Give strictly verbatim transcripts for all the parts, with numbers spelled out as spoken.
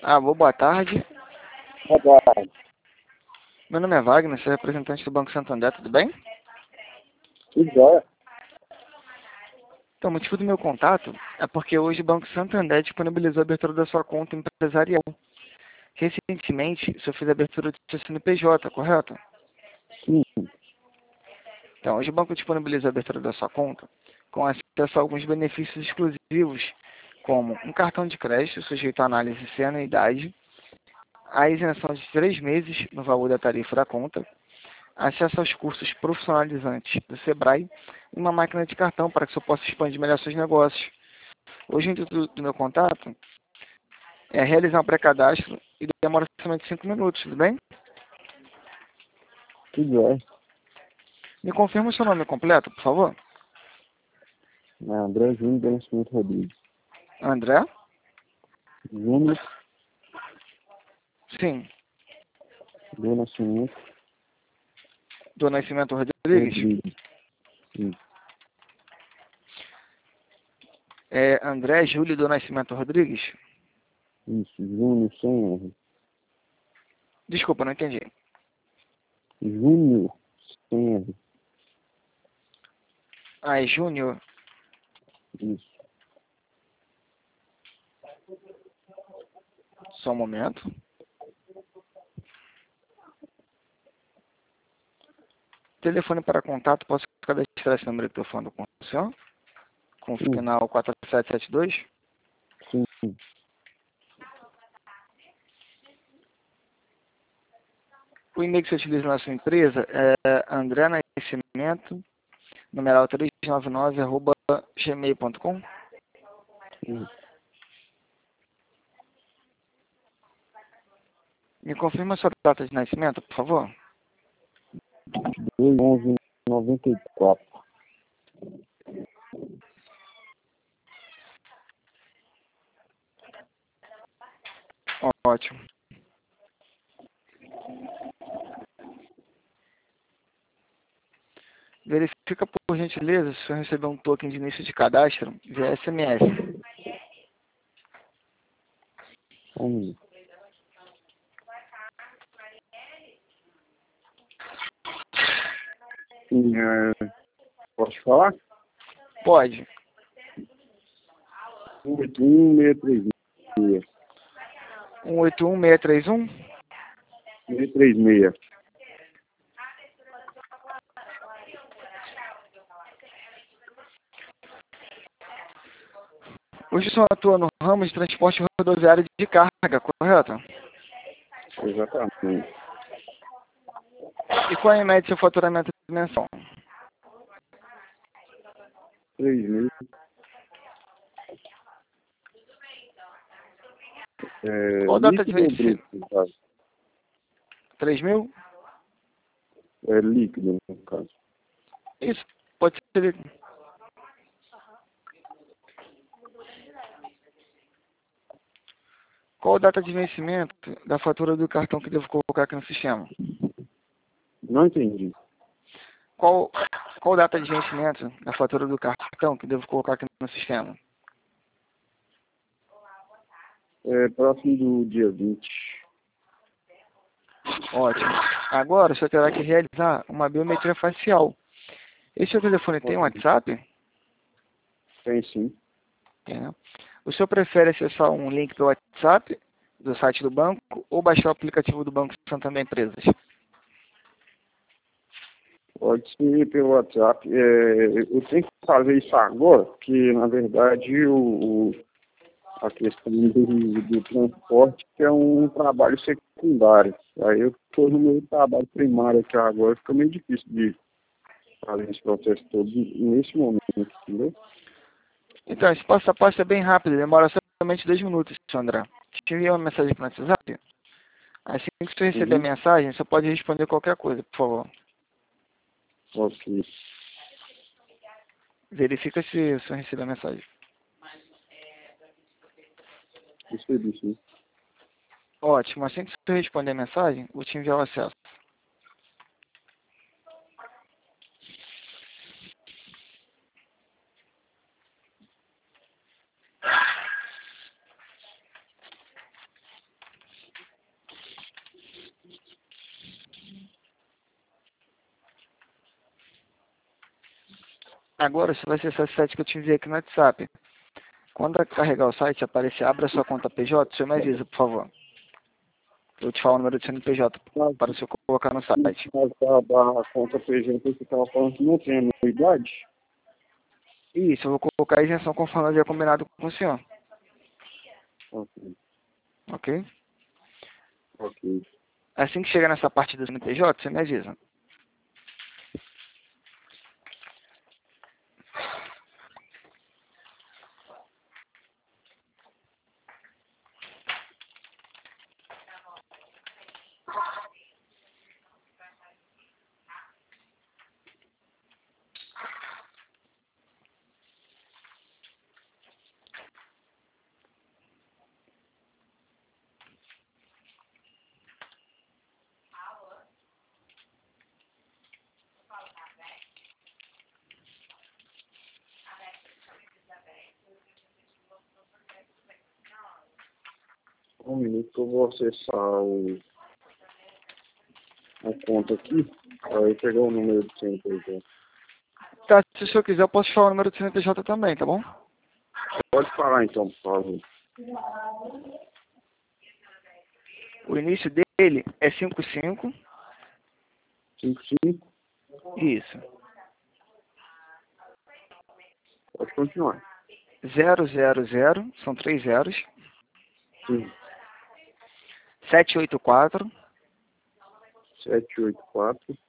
Alô, boa tarde. Boa tarde. Meu nome é Wagner, sou representante do Banco Santander, tudo bem? Tudo jóia? Então, o motivo do meu contato é porque hoje o Banco Santander disponibilizou a abertura da sua conta empresarial. Recentemente, o senhor fez a abertura do seu C N P J, correto? Sim. Então, hoje o banco disponibiliza a abertura da sua conta com acesso a alguns benefícios exclusivos, como um cartão de crédito sujeito à análise sem anuidade, a isenção de três meses no valor da tarifa da conta, acesso aos cursos profissionalizantes do Sebrae e uma máquina de cartão para que o senhor possa expandir melhor seus negócios. Hoje, o intuito do meu contato é realizar um pré-cadastro e demora somente cinco minutos, tudo bem? Tudo jóia. Me confirma o seu nome completo, por favor. É André Júnior do Nascimento Rodrigues. André? Júnior Sim. do Nascimento Do Nascimento Rodrigues? Rodrigues. Sim. É André Júlio do Nascimento Rodrigues? Isso, Júnior sem R. Desculpa, não entendi. Júnior sem R. Ah, é Júnior. Isso. Só um momento. Telefone para contato, posso cadastrar esse número que eu estou falando com o senhor? Com o Sim. final quatro sete sete dois? Sim. O e-mail que você utiliza na sua empresa é André Nascimento, numeral trezentos e noventa e nove, arroba gmail ponto com. Sim. Me confirma a sua data de nascimento, por favor? dois onze noventa e quatro. Ótimo. Verifica, por gentileza, se o senhor recebeu um token de início de cadastro via S M S. Só um minuto. Sim, é... Posso falar? Pode. oito um seis três seis. um oito um seis três um? seis três seis. Hoje o senhor atua no ramo de transporte rodoviário de carga, correto? Exatamente. E qual é em média seu faturamento mensal? três mil. É, Qual data de líquido ou vencimento? bruto, no caso? três mil? É líquido, no caso. Isso, pode ser. Qual a data de vencimento da fatura do cartão que devo colocar aqui no sistema? Não entendi. Qual, qual data de vencimento da fatura do cartão que devo colocar aqui no sistema? É próximo do dia vinte. Ótimo. Agora o senhor terá que realizar uma biometria facial. Esse seu telefone tem WhatsApp? Tem sim. Tem, né? O senhor prefere acessar um link do WhatsApp, do site do banco, ou baixar o aplicativo do Banco Santander Empresas? Pode ser pelo WhatsApp. É, eu tenho que fazer isso agora, porque, na verdade, o, o- a questão do, do transporte é um trabalho secundário. Aí eu estou no meu trabalho primário aqui agora, fica meio difícil de fazer esse processo todo nesse momento, entendeu? Então, esse passo a passo é bem rápido, demora somente dois minutos, Sandra. Te enviei uma mensagem para o WhatsApp. Assim que você receber a Uhum. mensagem, você pode responder qualquer coisa, por favor. Ok. Verifica se você recebeu a mensagem. Recebi sim. Ótimo, assim que você responder a mensagem, vou te enviar o acesso. Agora você vai acessar esse site que eu te enviei aqui no WhatsApp. Quando carregar o site, aparecer abra sua conta P J, você me avisa, por favor. Eu vou te falar o número de C N P J para você colocar no site. A, a, a conta P J que você estava falando que não tem anuidade? Isso, eu vou colocar a isenção conforme havia combinado com o senhor. Ok. Ok? Ok. Assim que chegar nessa parte do C N P J, você me avisa. Um minuto que eu vou acessar o, a conta aqui. Aí pegar o número do C N P J. Tá, se o senhor quiser, eu posso te falar o número do C N P J também, tá bom? Pode falar então, por favor. O início dele é cinquenta e cinco. cinco cinco. Isso. Pode continuar. zero zero zero, são três zeros. Sim. sete oito quatro. sete oito quatro.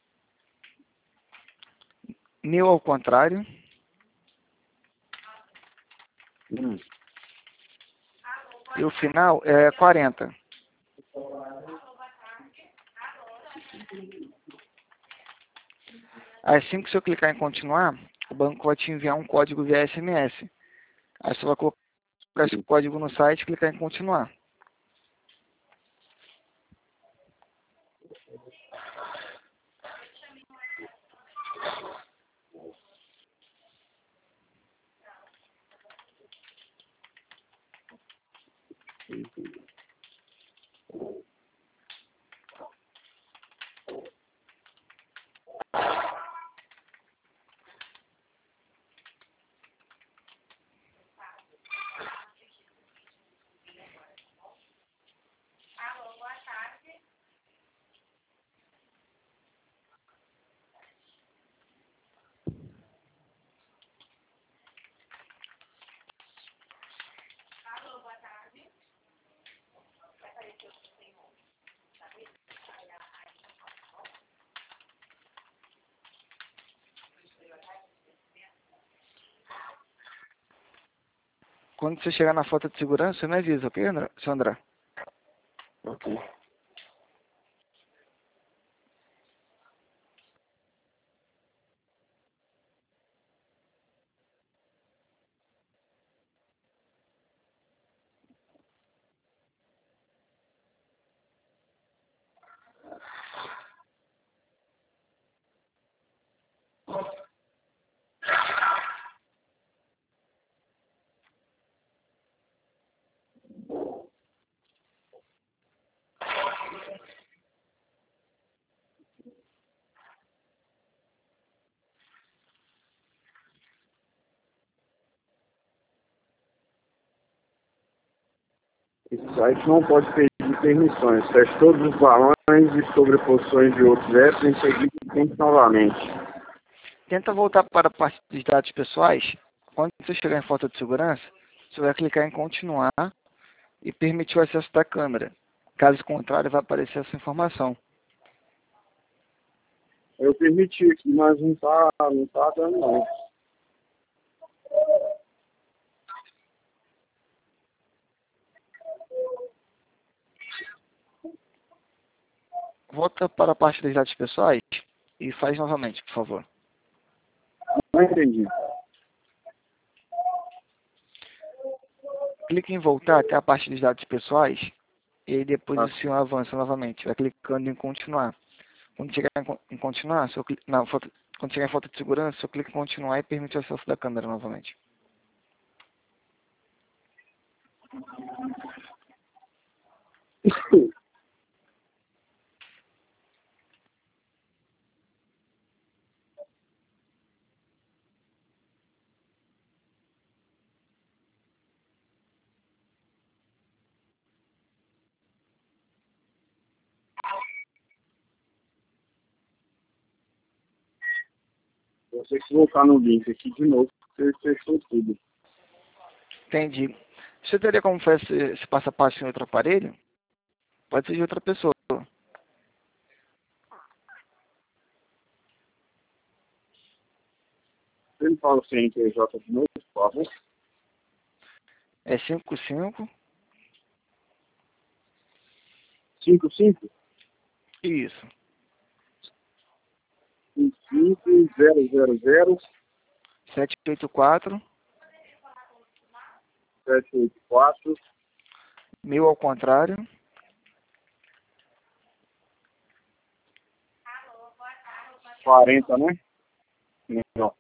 Mil ao contrário. Hum. E o final é quarenta. Assim que o senhor clicar em continuar, o banco vai te enviar um código via S M S. Aí você vai colocar esse código no site e clicar em continuar. Quando você chegar na foto de segurança, você me avisa, ok, André? Seu André? Ok. Esse site não pode pedir permissões. Feche todos os balões e sobreposições de outros apps em seguida tente novamente. Tenta voltar para a parte dos dados pessoais. Quando você chegar em foto de segurança, você vai clicar em continuar e permitir o acesso da câmera. Caso contrário, vai aparecer essa informação. Eu permiti aqui, mas não tá, não tá dando não. Volta para a parte dos dados pessoais e faz novamente, por favor. Não entendi. Clique em voltar até a parte dos dados pessoais e aí depois Ah, o senhor avança novamente. Vai clicando em continuar. Quando chegar em, con- em continuar, seu cli- na foto, quando chegar em foto de segurança, seu clique em continuar e permite o acesso da câmera novamente. Você colocar no link aqui de novo, você fechou tudo. Entendi. Você teria como fazer esse, esse passo a passo em outro aparelho? Pode ser de outra pessoa. Ele fala o C N P J de novo, por favor. É cinco cinco. cinco cinco Isso. cinco cinco zero zero zero sete oito quatro. sete oito quatro Mil ao contrário. quarenta, né? Não.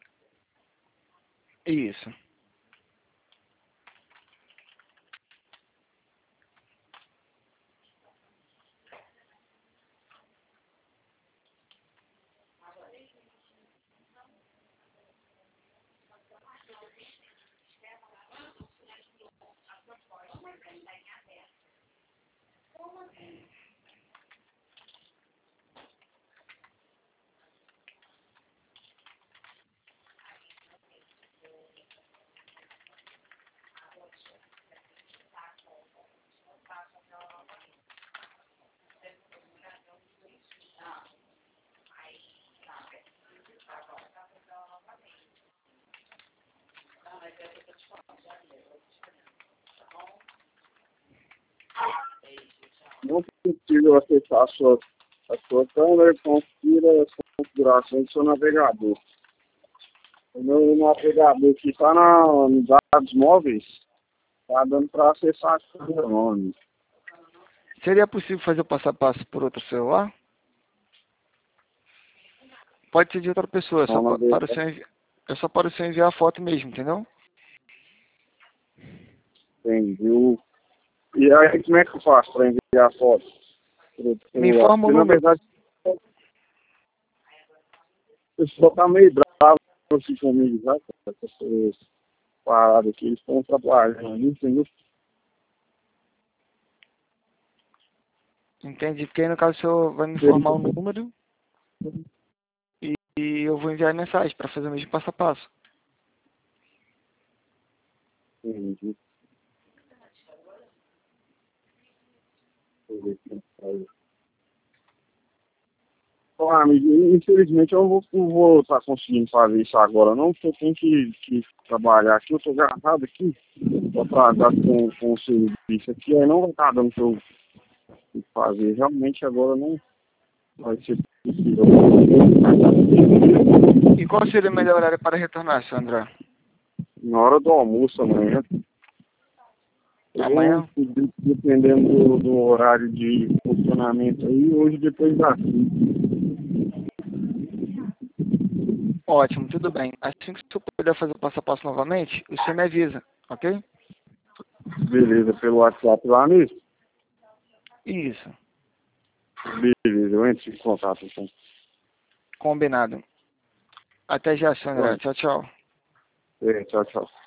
Isso. Não é possível acessar a sua, a sua câmera, confira as configurações do seu navegador. O meu navegador aqui está nos dados móveis, está dando para acessar a câmera não. Seria possível fazer o passo a passo por outro celular? Pode ser de outra pessoa, é só, Não, pa- para o seu envi... é só para o seu enviar a foto mesmo, entendeu? entendeu? E aí, como é que eu faço para enviar a foto? Pro Me celular? informa o Porque, na número. verdade, o pessoal está meio bravo assim comigo, já, com essas paradas aqui, eles estão trabalhando, entendeu? Entendi. Porque aí no caso o senhor vai me informar o número e, e eu vou enviar a mensagem para fazer o mesmo passo a passo. Entendi. Ah, amigo, infelizmente eu não vou, não vou estar conseguindo fazer isso agora não, porque eu tenho que, que trabalhar aqui, eu estou agarrado aqui, estou atrasado com, com o serviço aqui, aí não vai estar dando para eu fazer, realmente agora não vai ser possível. E qual seria o melhor horário para retornar, seu André? Na hora do almoço amanhã, eu Amanhã? vou, dependendo do, do horário de funcionamento aí, hoje depois das cinco. Ótimo, tudo bem. Assim que o senhor puder fazer o passo a passo novamente, o senhor me avisa, ok? Beleza, pelo WhatsApp lá mesmo? Isso. Beleza, eu entro em contato então. Combinado. Até já, seu André. Bom, Tchau, tchau. é, tchau, tchau.